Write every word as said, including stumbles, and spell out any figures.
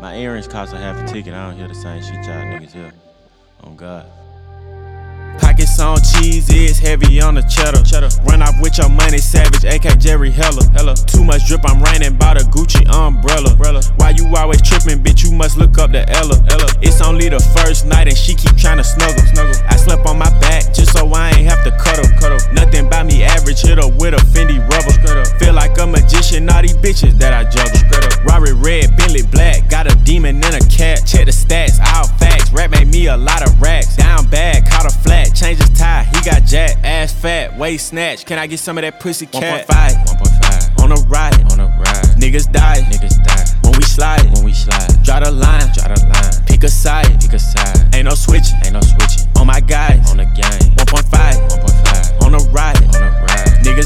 My earrings cost a half a ticket. I don't hear the same shit y'all niggas hear. On God. Pockets on cheese, is heavy on the cheddar. cheddar. Run off with your money, savage, A K Jerry Heller. Hella. Too much drip, I'm raining by the Gucci umbrella. umbrella. Why you always tripping, bitch? You must look up to Ella. Ella. It's only the first night and she keep tryna snuggle. snuggle. I slept on my back just so I ain't have to cuddle. cuddle. Nothing about me average, hit her with a Fendi rubber. Feel like a magician, all these bitches that I juggle. Rari red, Bentley black, got a demon and a cat. Check the stats, all facts. Rap made me a lot of racks. Down bad, caught a flat. Change his tie, he got jacked. Ass fat, waist snatch. Can I get some of that pussy cat? one point five, one point five. On a ride, on a ride. Niggas die, niggas die. When we slide, when we slide. Draw the line, draw the line. Pick a side, pick a side. Ain't no switching, ain't no switching. On my guys, on the game. one point five, one point five. On a ride, on a ride.